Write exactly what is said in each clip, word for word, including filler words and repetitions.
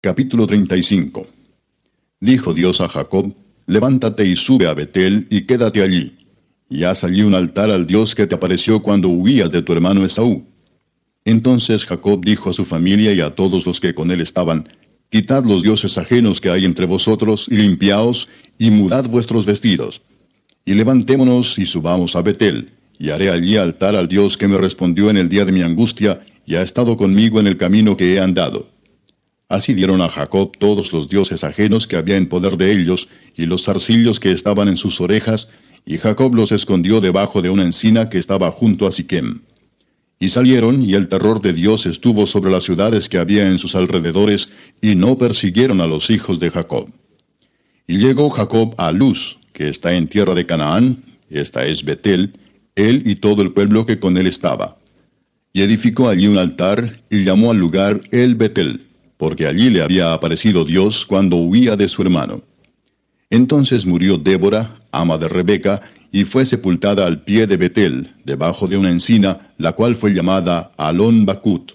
Capítulo treinta y cinco. Dijo Dios a Jacob: Levántate y sube a Betel y quédate allí, y haz allí un altar al Dios que te apareció cuando huías de tu hermano Esaú. Entonces Jacob dijo a su familia y a todos los que con él estaban: Quitad los dioses ajenos que hay entre vosotros, y limpiaos, y mudad vuestros vestidos. Y levantémonos y subamos a Betel, y haré allí altar al Dios que me respondió en el día de mi angustia, y ha estado conmigo en el camino que he andado. Así dieron a Jacob todos los dioses ajenos que había en poder de ellos, y los zarcillos que estaban en sus orejas, y Jacob los escondió debajo de una encina que estaba junto a Siquem. Y salieron, y el terror de Dios estuvo sobre las ciudades que había en sus alrededores, y no persiguieron a los hijos de Jacob. Y llegó Jacob a Luz, que está en tierra de Canaán, esta es Betel, él y todo el pueblo que con él estaba. Y edificó allí un altar, y llamó al lugar El Betel, porque allí le había aparecido Dios cuando huía de su hermano. Entonces murió Débora, ama de Rebeca, y fue sepultada al pie de Betel, debajo de una encina, la cual fue llamada Alon Bacut.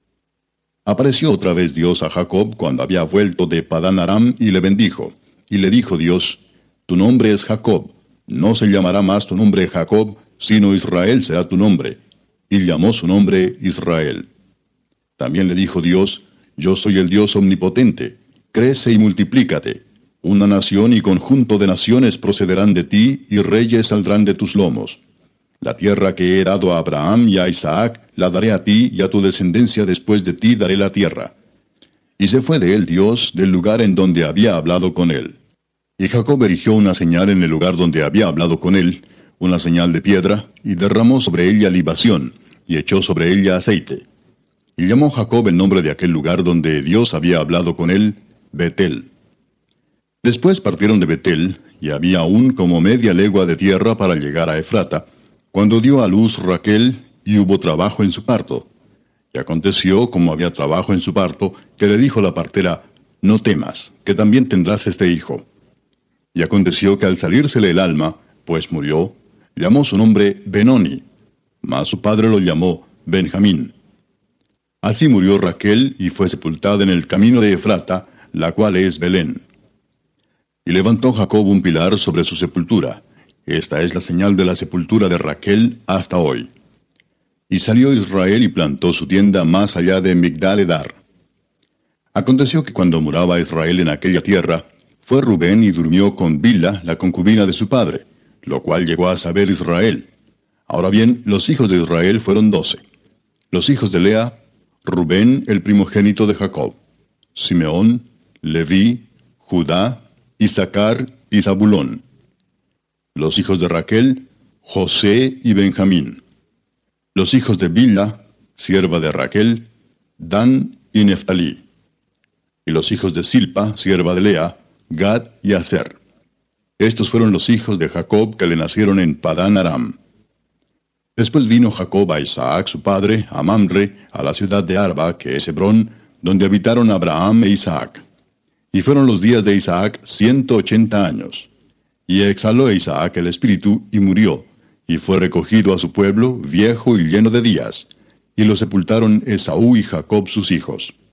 Apareció otra vez Dios a Jacob cuando había vuelto de Padán Aram, y le bendijo. Y le dijo Dios: Tu nombre es Jacob, no se llamará más tu nombre Jacob, sino Israel será tu nombre. Y llamó su nombre Israel. También le dijo Dios: Yo soy el Dios omnipotente, crece y multiplícate. Una nación y conjunto de naciones procederán de ti, y reyes saldrán de tus lomos. La tierra que he dado a Abraham y a Isaac, la daré a ti, y a tu descendencia después de ti daré la tierra. Y se fue de él Dios del lugar en donde había hablado con él. Y Jacob erigió una señal en el lugar donde había hablado con él, una señal de piedra, y derramó sobre ella libación, y echó sobre ella aceite. Y llamó Jacob el nombre de aquel lugar donde Dios había hablado con él, Betel. Después partieron de Betel, y había aún como media legua de tierra para llegar a Efrata, cuando dio a luz Raquel, y hubo trabajo en su parto. Y aconteció, como había trabajo en su parto, que le dijo la partera: No temas, que también tendrás este hijo. Y aconteció que al salírsele el alma, pues murió, llamó su nombre Benoni, mas su padre lo llamó Benjamín. Así murió Raquel, y fue sepultada en el camino de Efrata, la cual es Belén. Y levantó Jacob un pilar sobre su sepultura. Esta es la señal de la sepultura de Raquel hasta hoy. Y salió Israel y plantó su tienda más allá de Migdal-edar. Aconteció que cuando moraba Israel en aquella tierra, fue Rubén y durmió con Bilha, la concubina de su padre, lo cual llegó a saber Israel. Ahora bien, los hijos de Israel fueron doce. Los hijos de Lea: Rubén, el primogénito de Jacob; Simeón, Leví, Judá, Isaacar y Zabulón. Los hijos de Raquel: José y Benjamín. Los hijos de Bilha, sierva de Raquel: Dan y Neftalí. Y los hijos de Silpa, sierva de Lea: Gad y Aser. Estos fueron los hijos de Jacob que le nacieron en Padán Aram. Después vino Jacob a Isaac su padre, a Mamre, a la ciudad de Arba, que es Hebrón, donde habitaron Abraham e Isaac. Y fueron los días de Isaac ciento ochenta años. Y exhaló Isaac el espíritu, y murió, y fue recogido a su pueblo, viejo y lleno de días. Y lo sepultaron Esaú y Jacob sus hijos.